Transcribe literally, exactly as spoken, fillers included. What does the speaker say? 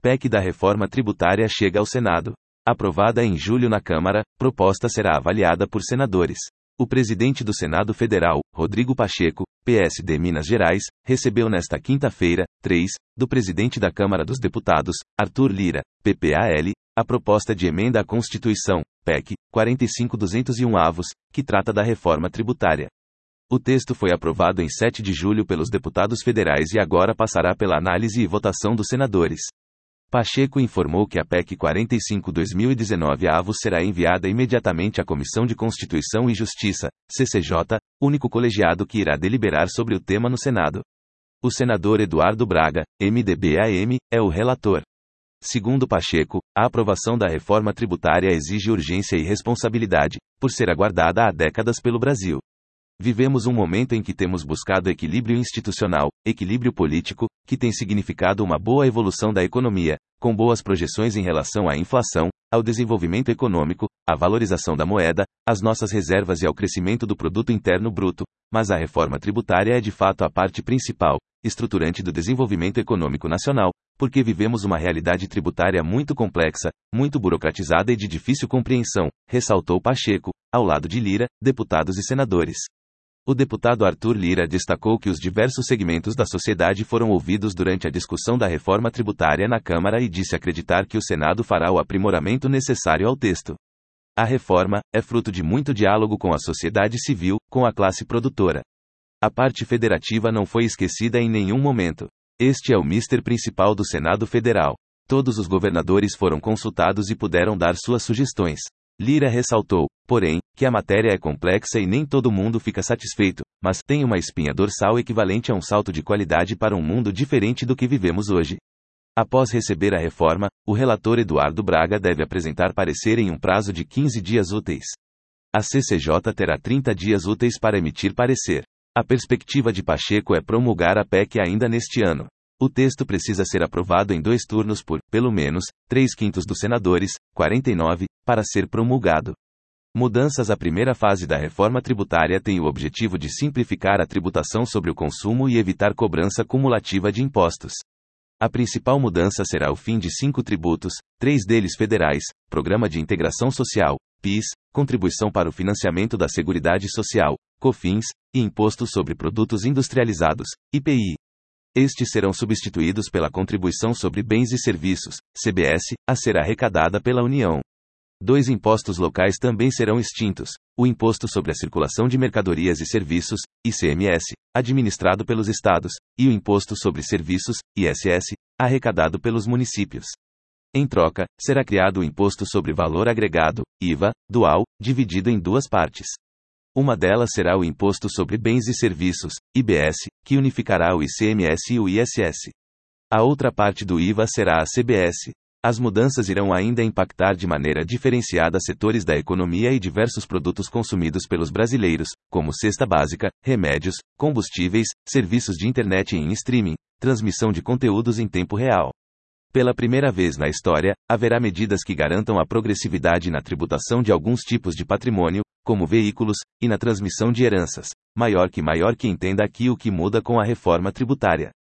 P E C da reforma tributária chega ao Senado. Aprovada em julho na Câmara, proposta será avaliada por senadores. O presidente do Senado Federal, Rodrigo Pacheco, P S D Minas Gerais, recebeu nesta quinta-feira, três, do presidente da Câmara dos Deputados, Arthur Lira, P P A L, a proposta de emenda à Constituição, P E C, quarenta e cinco mil duzentos e um avos, que trata da reforma tributária. O texto foi aprovado em sete de julho pelos deputados federais e agora passará pela análise e votação dos senadores. Pacheco informou que a P E C quarenta e cinco barra dois mil e dezenove avos será enviada imediatamente à Comissão de Constituição e Justiça, C C J, único colegiado que irá deliberar sobre o tema no Senado. O senador Eduardo Braga, M D B A M, é o relator. Segundo Pacheco, a aprovação da reforma tributária exige urgência e responsabilidade, por ser aguardada há décadas pelo Brasil. Vivemos um momento em que temos buscado equilíbrio institucional, equilíbrio político, que tem significado uma boa evolução da economia, com boas projeções em relação à inflação, ao desenvolvimento econômico, à valorização da moeda, às nossas reservas e ao crescimento do produto interno bruto, mas a reforma tributária é de fato a parte principal, estruturante do desenvolvimento econômico nacional, porque vivemos uma realidade tributária muito complexa, muito burocratizada e de difícil compreensão, ressaltou Pacheco, ao lado de Lira, deputados e senadores. O deputado Arthur Lira destacou que os diversos segmentos da sociedade foram ouvidos durante a discussão da reforma tributária na Câmara e disse acreditar que o Senado fará o aprimoramento necessário ao texto. A reforma é fruto de muito diálogo com a sociedade civil, com a classe produtora. A parte federativa não foi esquecida em nenhum momento. Este é o mister principal do Senado Federal. Todos os governadores foram consultados e puderam dar suas sugestões. Lira ressaltou, porém, que a matéria é complexa e nem todo mundo fica satisfeito, mas tem uma espinha dorsal equivalente a um salto de qualidade para um mundo diferente do que vivemos hoje. Após receber a reforma, o relator Eduardo Braga deve apresentar parecer em um prazo de quinze dias úteis. A C C J terá trinta dias úteis para emitir parecer. A perspectiva de Pacheco é promulgar a P E C ainda neste ano. O texto precisa ser aprovado em dois turnos por, pelo menos, três quintos dos senadores, quarenta e nove, para ser promulgado. Mudanças à primeira fase da reforma tributária têm o objetivo de simplificar a tributação sobre o consumo e evitar cobrança cumulativa de impostos. A principal mudança será o fim de cinco tributos, três deles federais, Programa de Integração Social, P I S, Contribuição para o Financiamento da Seguridade Social, COFINS, e Imposto sobre Produtos Industrializados, I P I. Estes serão substituídos pela Contribuição sobre Bens e Serviços, C B S, a ser arrecadada pela União. Dois impostos locais também serão extintos: o Imposto sobre a Circulação de Mercadorias e Serviços, I C M S, administrado pelos estados, e o Imposto sobre Serviços, I S S, arrecadado pelos municípios. Em troca, será criado o Imposto sobre Valor Agregado, I V A, dual, dividido em duas partes. Uma delas será o Imposto sobre Bens e Serviços, I B S, que unificará o I C M S e o I S S. A outra parte do I V A será a C B S. As mudanças irão ainda impactar de maneira diferenciada setores da economia e diversos produtos consumidos pelos brasileiros, como cesta básica, remédios, combustíveis, serviços de internet em streaming, transmissão de conteúdos em tempo real. Pela primeira vez na história, haverá medidas que garantam a progressividade na tributação de alguns tipos de patrimônio, como veículos, e na transmissão de heranças. Maior que maior que entenda aqui o que muda com a reforma tributária.